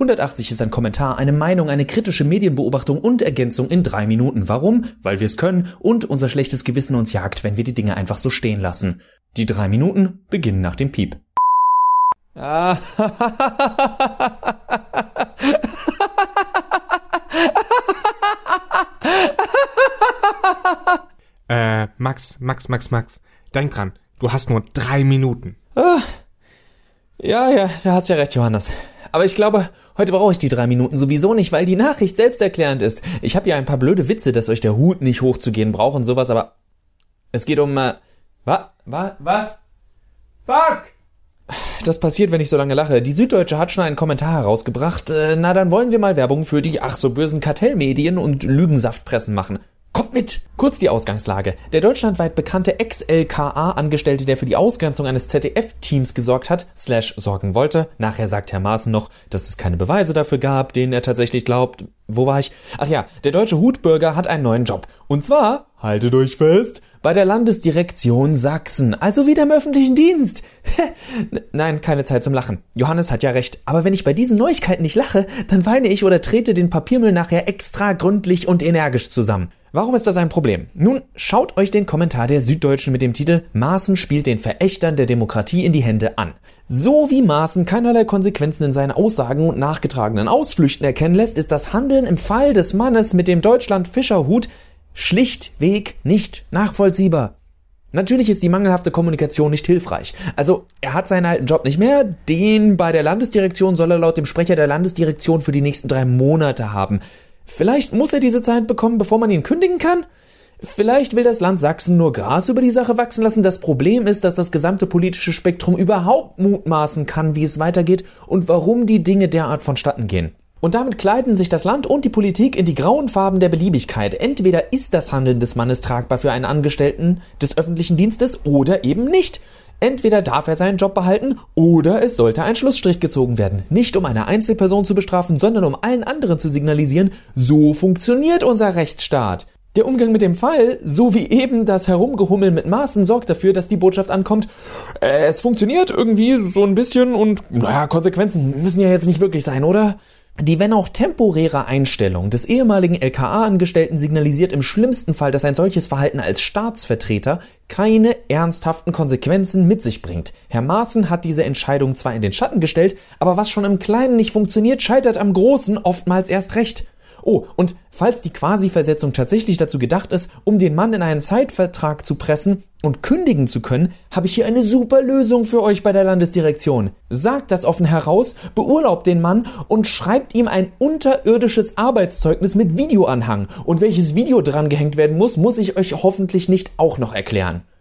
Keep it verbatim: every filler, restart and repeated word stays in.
hundertachtzig ist ein Kommentar, eine Meinung, eine kritische Medienbeobachtung und Ergänzung in drei Minuten. Warum? Weil wir es können und unser schlechtes Gewissen uns jagt, wenn wir die Dinge einfach so stehen lassen. Die drei Minuten beginnen nach dem Piep. Ah. Äh, Max, Max, Max, Max, denk dran, du hast nur drei Minuten. Ah. Ja, ja, da hast ja recht, Johannes. Aber ich glaube, heute brauche ich die drei Minuten sowieso nicht, weil die Nachricht selbsterklärend ist. Ich habe ja ein paar blöde Witze, dass euch der Hut nicht hochzugehen braucht und sowas, aber es geht um, äh, wa, wa, was? Fuck! Das passiert, wenn ich so lange lache. Die Süddeutsche hat schon einen Kommentar herausgebracht. Äh, na, dann wollen wir mal Werbung für die ach so bösen Kartellmedien und Lügensaftpressen machen. Kommt mit! Kurz die Ausgangslage. Der deutschlandweit bekannte Ex-L K A-Angestellte, der für die Ausgrenzung eines Z D F-Teams gesorgt hat, slash sorgen wollte. Nachher sagt Herr Maaßen noch, dass es keine Beweise dafür gab, denen er tatsächlich glaubt. Wo war ich? Ach ja, der deutsche Hutbürger hat einen neuen Job. Und zwar, haltet euch fest, bei der Landesdirektion Sachsen, also wieder im öffentlichen Dienst. Nein, keine Zeit zum Lachen. Johannes hat ja recht. Aber wenn ich bei diesen Neuigkeiten nicht lache, dann weine ich oder trete den Papiermüll nachher extra gründlich und energisch zusammen. Warum ist das ein Problem? Nun, schaut euch den Kommentar der Süddeutschen mit dem Titel Maaßen spielt den Verächtern der Demokratie in die Hände an. So wie Maaßen keinerlei Konsequenzen in seinen Aussagen und nachgetragenen Ausflüchten erkennen lässt, ist das Handeln im Fall des Mannes mit dem Deutschland-Fischerhut schlichtweg nicht nachvollziehbar. Natürlich ist die mangelhafte Kommunikation nicht hilfreich. Also, er hat seinen alten Job nicht mehr, den bei der Landesdirektion soll er laut dem Sprecher der Landesdirektion für die nächsten drei Monate haben. Vielleicht muss er diese Zeit bekommen, bevor man ihn kündigen kann? Vielleicht will das Land Sachsen nur Gras über die Sache wachsen lassen. Das Problem ist, dass das gesamte politische Spektrum überhaupt mutmaßen kann, wie es weitergeht und warum die Dinge derart vonstatten gehen. Und damit kleiden sich das Land und die Politik in die grauen Farben der Beliebigkeit. Entweder ist das Handeln des Mannes tragbar für einen Angestellten des öffentlichen Dienstes oder eben nicht. Entweder darf er seinen Job behalten oder es sollte ein Schlussstrich gezogen werden. Nicht um eine Einzelperson zu bestrafen, sondern um allen anderen zu signalisieren, so funktioniert unser Rechtsstaat. Der Umgang mit dem Fall, so wie eben das Herumgehummel mit Maaßen, sorgt dafür, dass die Botschaft ankommt, äh, es funktioniert irgendwie so ein bisschen und naja, Konsequenzen müssen ja jetzt nicht wirklich sein, oder? Die, wenn auch temporäre Einstellung des ehemaligen L K A-Angestellten signalisiert im schlimmsten Fall, dass ein solches Verhalten als Staatsvertreter keine ernsthaften Konsequenzen mit sich bringt. Herr Maaßen hat diese Entscheidung zwar in den Schatten gestellt, aber was schon im Kleinen nicht funktioniert, scheitert am Großen oftmals erst recht. Oh, und falls die Quasi-Versetzung tatsächlich dazu gedacht ist, um den Mann in einen Zeitvertrag zu pressen und kündigen zu können, habe ich hier eine super Lösung für euch bei der Landesdirektion. Sagt das offen heraus, beurlaubt den Mann und schreibt ihm ein unterirdisches Arbeitszeugnis mit Videoanhang. Und welches Video dran gehängt werden muss, muss ich euch hoffentlich nicht auch noch erklären.